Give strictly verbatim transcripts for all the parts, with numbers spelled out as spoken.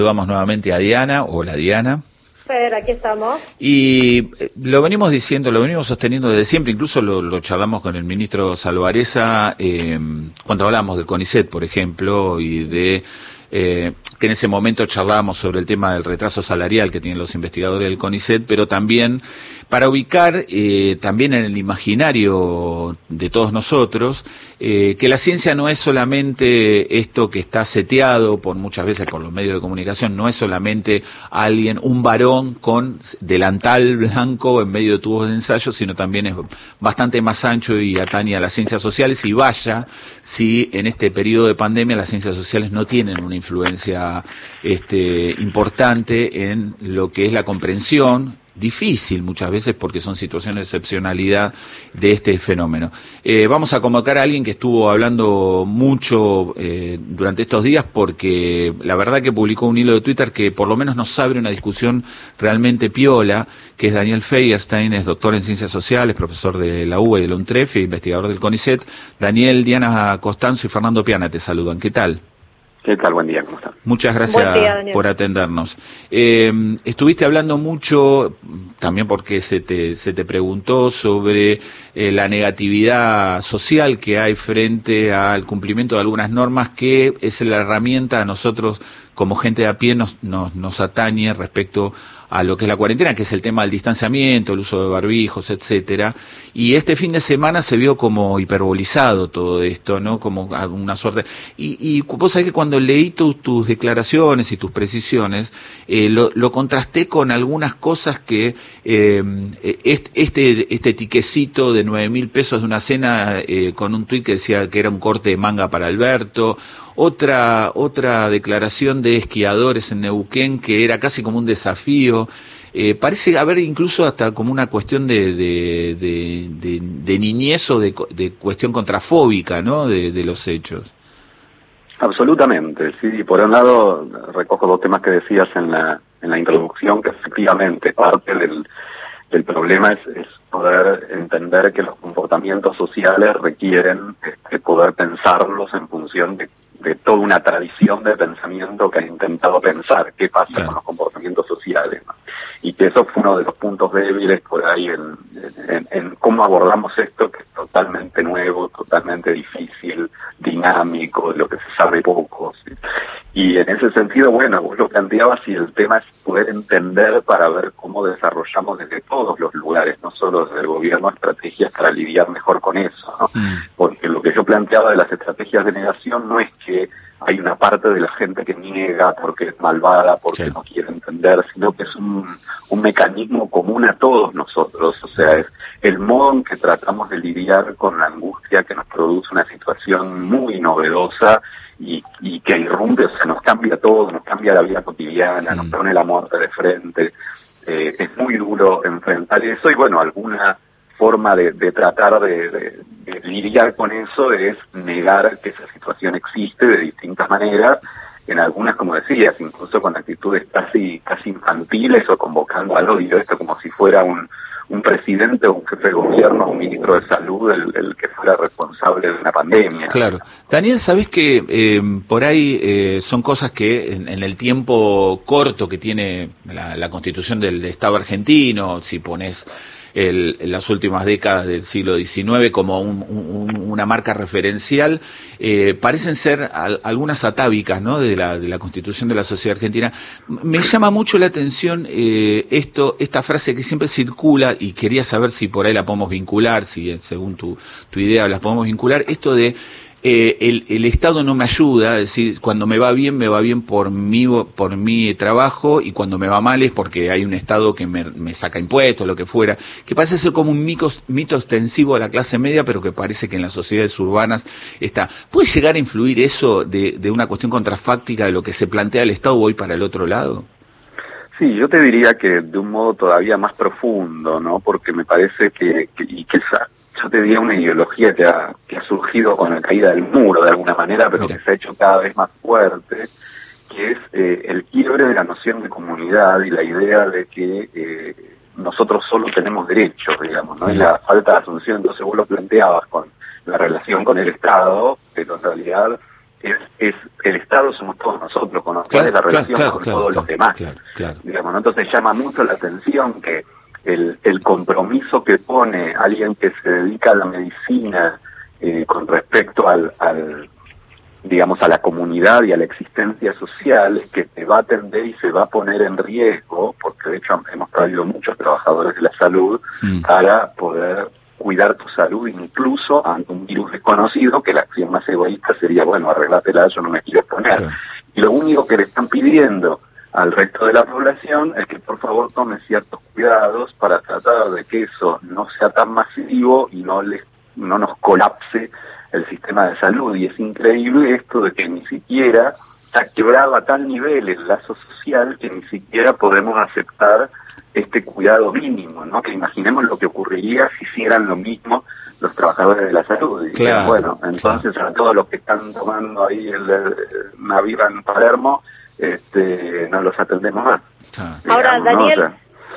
Saludamos nuevamente a Diana. Hola, Diana. Fer, aquí estamos. Y lo venimos diciendo, lo venimos sosteniendo desde siempre, incluso lo, lo charlamos con el ministro Salvarezza, eh, cuando hablamos del CONICET, por ejemplo, y de eh, que en ese momento charlábamos sobre el tema del retraso salarial que tienen los investigadores del CONICET, pero también para ubicar eh, también en el imaginario de todos nosotros eh, que la ciencia no es solamente esto que está seteado por muchas veces por los medios de comunicación, no es solamente alguien, un varón con delantal blanco en medio de tubos de ensayo, sino también es bastante más ancho y atañe a las ciencias sociales, y vaya si en este periodo de pandemia las ciencias sociales no tienen una influencia este, importante en lo que es la comprensión, difícil muchas veces porque son situaciones de excepcionalidad de este fenómeno. Eh, vamos a convocar a alguien que estuvo hablando mucho eh, durante estos días, porque la verdad que publicó un hilo de Twitter que por lo menos nos abre una discusión realmente piola, que es Daniel Feierstein, es doctor en Ciencias Sociales, profesor de la U B A y de la UNTREF, investigador del CONICET. Daniel, Diana Costanzo y Fernando Piana te saludan. ¿Qué tal? ¿Qué tal? Buen día, ¿cómo están? Muchas gracias día, por atendernos. Eh, estuviste hablando mucho, también porque se te, se te preguntó sobre eh, la negatividad social que hay frente al cumplimiento de algunas normas, que es la herramienta a nosotros como gente de a pie nos, nos, nos atañe respecto a lo que es la cuarentena, que es el tema del distanciamiento, el uso de barbijos, etcétera. Y este fin de semana se vio como hiperbolizado todo esto, ¿no? Como una suerte. Y, y vos sabés que cuando leí tu, tus declaraciones y tus precisiones, eh, lo, lo contrasté con algunas cosas que eh, este, este tiquecito de nueve mil pesos de una cena eh, con un tuit que decía que era un corte de manga para Alberto. Otra otra declaración de esquiadores en Neuquén que era casi como un desafío. Eh, parece haber incluso hasta como una cuestión de de, de, de, de niñez o de, de cuestión contrafóbica, ¿no? De, de los hechos. Absolutamente, sí. Por un lado, recojo dos temas que decías en la en la introducción, que efectivamente parte del, del problema es, es poder entender que los comportamientos sociales requieren este, poder pensarlos en función de de toda una tradición de pensamiento que ha intentado pensar qué pasa claro. con los comportamientos sociales, ¿no? Y que eso fue uno de los puntos débiles por ahí en, en, en cómo abordamos esto, que es totalmente nuevo, totalmente difícil, dinámico, de lo que se sabe poco, ¿sí? Y en ese sentido, bueno, vos lo planteabas y el tema es poder entender para ver cómo desarrollamos desde todos los lugares, no solo desde el gobierno, estrategias para lidiar mejor con eso, ¿no? Mm. Porque lo que yo planteaba de las estrategias de negación no es que hay una parte de la gente que niega porque es malvada, porque sí. no quiere entender, sino que es un, un mecanismo común a todos nosotros. O sea, es el modo en que tratamos de lidiar con la angustia que nos produce una situación muy novedosa y, y que irrumpe, o sea, nos cambia todo, nos cambia la vida cotidiana, sí. nos pone la muerte de frente. Eh, es muy duro enfrentar eso y, bueno, alguna forma de, de tratar de, de, de lidiar con eso es negar que esa situación existe de distintas maneras, en algunas, como decías, incluso con actitudes casi casi infantiles o convocando al odio, esto como si fuera un, un presidente o un jefe de gobierno o un ministro de salud el, el que fuera responsable de una pandemia. Claro. Daniel, ¿sabés que eh, por ahí eh, son cosas que en, en el tiempo corto que tiene la, la Constitución del Estado argentino, si pones El, en las últimas décadas del siglo diecinueve como un, un, una marca referencial, eh, parecen ser al, algunas atávicas, ¿no? de la de la Constitución de la sociedad argentina. Me llama mucho la atención eh, esto esta frase que siempre circula, y quería saber si por ahí la podemos vincular, si según tu, tu idea las podemos vincular, esto de Eh, el, el Estado no me ayuda, es decir, cuando me va bien, me va bien por mi, por mi trabajo, y cuando me va mal es porque hay un Estado que me, me saca impuestos, lo que fuera, que parece ser como un mito, mito extensivo a la clase media, pero que parece que en las sociedades urbanas está. ¿Puede llegar a influir eso de, de una cuestión contrafáctica de lo que se plantea el Estado hoy para el otro lado? Sí, yo te diría que de un modo todavía más profundo, ¿no? Porque me parece que, que y que esa yo te diría una ideología que ha, que ha surgido con la caída del muro de alguna manera, pero Mira. que se ha hecho cada vez más fuerte, que es eh, el quiebre de la noción de comunidad y la idea de que eh, nosotros solo tenemos derechos, digamos, ¿no? Y la falta de asunción, entonces vos lo planteabas con la relación con el Estado, pero en realidad es, es el Estado somos todos nosotros, con los cuales la relación claro, con claro, todos claro, los demás. Claro, claro. Digamos, ¿no? Entonces llama mucho la atención que el, el compromiso que pone alguien que se dedica a la medicina eh, con respecto al, al digamos, a la comunidad y a la existencia social, que te va a atender y se va a poner en riesgo, porque de hecho hemos traído muchos trabajadores de la salud mm. para poder cuidar tu salud, incluso ante un virus desconocido, que la acción más egoísta sería, bueno, arreglátela, yo no me quiero poner. Claro. Y lo único que le están pidiendo al resto de la población es que por favor tome ciertos cuidados para tratar de que eso no sea tan masivo y no les, no nos colapse el sistema de salud. Y es increíble esto de que ni siquiera está quebrado a tal nivel el lazo social que ni siquiera podemos aceptar este cuidado mínimo, ¿no? Que imaginemos lo que ocurriría si hicieran lo mismo los trabajadores de la salud. Y claro, bueno, entonces claro. a todos los que están tomando ahí el, el Naviva en Palermo, este, no los atendemos más. Claro. Ahora, digamos, Daniel, ¿no? O sea,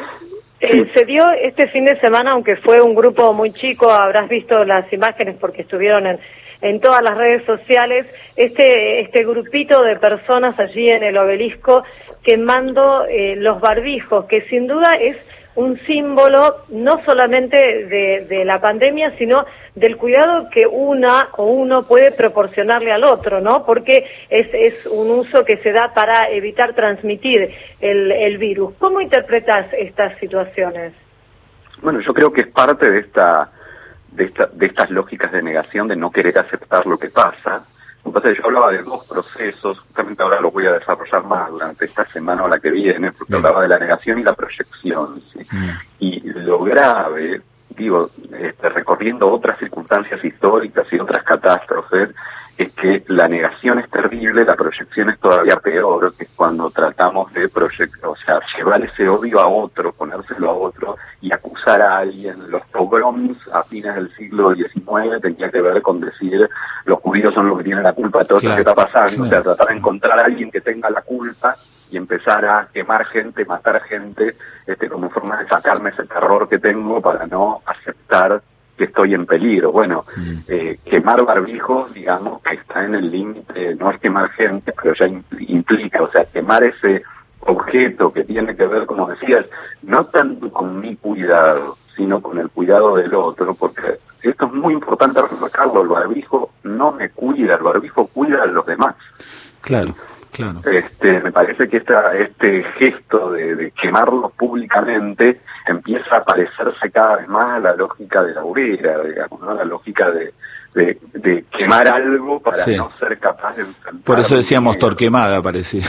Eh, se dio este fin de semana, aunque fue un grupo muy chico, habrás visto las imágenes porque estuvieron en, en todas las redes sociales, este este grupito de personas allí en el obelisco quemando eh, los barbijos, que sin duda es un símbolo no solamente de, de la pandemia, sino del cuidado que una o uno puede proporcionarle al otro, ¿no? Porque es, es un uso que se da para evitar transmitir el, el virus. ¿Cómo interpretas estas situaciones? Bueno, yo creo que es parte de esta, de esta, de estas lógicas de negación, de no querer aceptar lo que pasa. Entonces yo hablaba de dos procesos, justamente ahora los voy a desarrollar más durante esta semana o la que viene, porque Bien. hablaba de la negación y la proyección, ¿sí? Mm. Y lo grave, digo, este, recorriendo otras circunstancias históricas y otras catástrofes, es que la negación es terrible, la proyección es todavía peor, que es cuando tratamos de proyectar, o sea, llevar ese odio a otro, ponérselo a otro y acusar a alguien. Los pogroms a fines del siglo diecinueve tenía que ver con decir los judíos son los que tienen la culpa de todo claro. lo que está pasando, claro. o sea, tratar de encontrar a alguien que tenga la culpa y empezar a quemar gente, matar gente, este, como forma de sacarme ese terror que tengo para no aceptar que estoy en peligro. Bueno, mm. eh, quemar barbijos, digamos, que está en el límite, no es quemar gente, pero ya implica, o sea, quemar ese objeto que tiene que ver, como decías, no tanto con mi cuidado, sino con el cuidado del otro, porque esto es muy importante remarcarlo, el barbijo no me cuida, el barbijo cuida a los demás. Claro. Claro. Este, me parece que esta, este gesto de, de quemarlos públicamente empieza a parecerse cada vez más a la lógica de la obrera, digamos, ¿no? La lógica de, de, de quemar algo para sí. no ser capaz de enfrentar. Por eso decíamos Torquemada, parecía.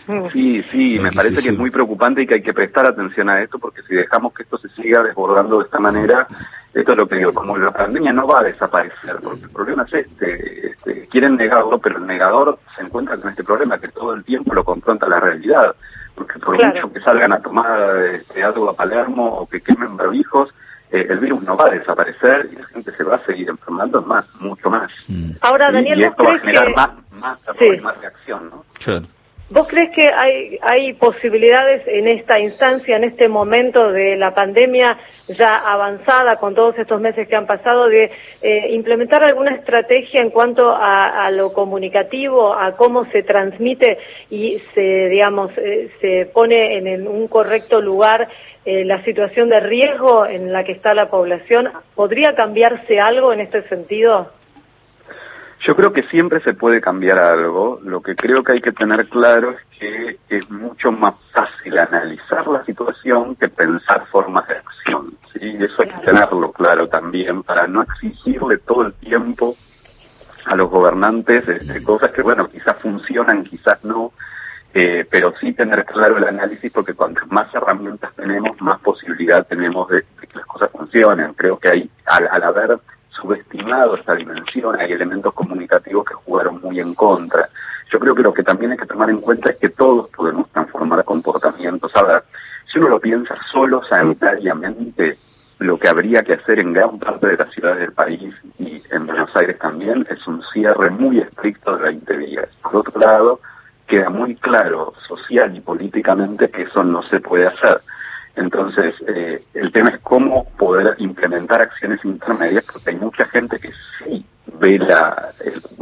Sí, sí, me parece que es muy preocupante y que hay que prestar atención a esto, porque si dejamos que esto se siga desbordando de esta manera, esto es lo que digo, como la pandemia no va a desaparecer, porque el problema es este, este, quieren negarlo, pero el negador se encuentra con este problema que todo el tiempo lo confronta a la realidad, porque por claro. mucho que salgan a tomar este, algo a Palermo o que quemen barbijos, eh, el virus no va a desaparecer y la gente se va a seguir enfermando más, mucho más. Mm. Ahora, Daniel, y, y esto va a generar que... más, más terror sí. y más reacción, ¿no? Claro. ¿Vos crees que hay hay posibilidades en esta instancia, en este momento de la pandemia ya avanzada, con todos estos meses que han pasado, de eh, implementar alguna estrategia en cuanto a, a lo comunicativo, a cómo se transmite y se, digamos, eh, se pone en, en un correcto lugar eh, la situación de riesgo en la que está la población? ¿Podría cambiarse algo en este sentido? Yo creo que siempre se puede cambiar algo. Lo que creo que hay que tener claro es que es mucho más fácil analizar la situación que pensar formas de acción, ¿sí? Eso hay que tenerlo claro también, para no exigirle todo el tiempo a los gobernantes este, cosas que, bueno, quizás funcionan, quizás no, eh, pero sí tener claro el análisis, porque cuantas más herramientas tenemos, más posibilidad tenemos de, de que las cosas funcionen. Creo que hay, al, al haber subestimado esta dimensión, hay elementos comunicativos que jugaron muy en contra. Yo creo que lo que también hay que tomar en cuenta es que todos podemos transformar comportamientos. A ver, si uno lo piensa solo sanitariamente, lo que habría que hacer en gran parte de las ciudades del país y en Buenos Aires también es un cierre muy estricto de veinte días. Por otro lado, queda muy claro social y políticamente que eso no se puede hacer. Entonces, eh, el tema es cómo poder implementar acciones intermedias, porque hay mucha gente que sí ve la, el, el,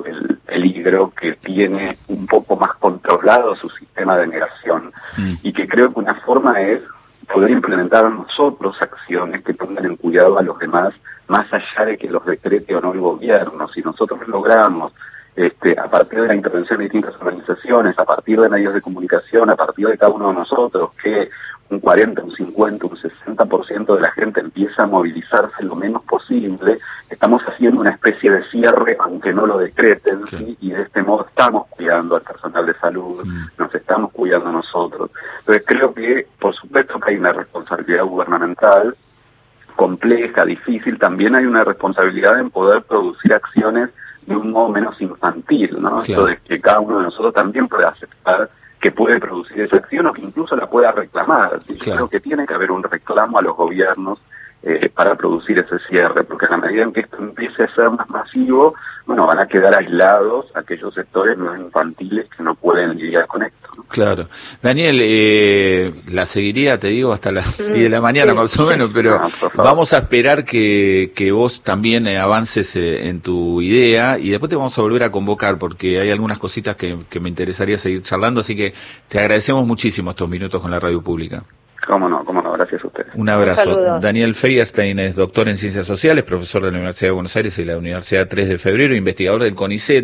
peligro, que tiene un poco más controlado su sistema de negación, mm. y que creo que una forma es poder implementar nosotros acciones que pongan en cuidado a los demás, más allá de que los decrete o no el gobierno. Si nosotros logramos, este, a partir de la intervención de distintas organizaciones, a partir de medios de comunicación, a partir de cada uno de nosotros, que un cuarenta, un cincuenta, un sesenta por ciento de la gente empieza a movilizarse lo menos posible, estamos haciendo una especie de cierre, aunque no lo decreten, sí. ¿sí? Y de este modo estamos cuidando al personal de salud, sí. nos estamos cuidando nosotros. Entonces creo que, por supuesto que hay una responsabilidad gubernamental compleja, difícil, también hay una responsabilidad en poder producir acciones de un modo menos infantil, ¿no? Claro. Esto de que cada uno de nosotros también pueda aceptar que puede producir esa acción o que incluso la pueda reclamar. ¿sí? Claro. Yo creo que tiene que haber un reclamo a los gobiernos eh, para producir ese cierre, porque en la medida en que esto empiece a ser más masivo, bueno, van a quedar aislados aquellos sectores más infantiles que no pueden lidiar con esto, ¿no? Claro. Daniel, eh, la seguiría, te digo, hasta las diez de la mañana sí. más o menos, pero no, vamos a esperar que, que vos también eh, avances eh, en tu idea y después te vamos a volver a convocar porque hay algunas cositas que, que me interesaría seguir charlando, así que te agradecemos muchísimo estos minutos con la radio pública. Cómo no, cómo no, gracias a ustedes. Un abrazo. Un Daniel Feierstein es doctor en Ciencias Sociales, profesor de la Universidad de Buenos Aires y la Universidad tres de Febrero, investigador del CONICET.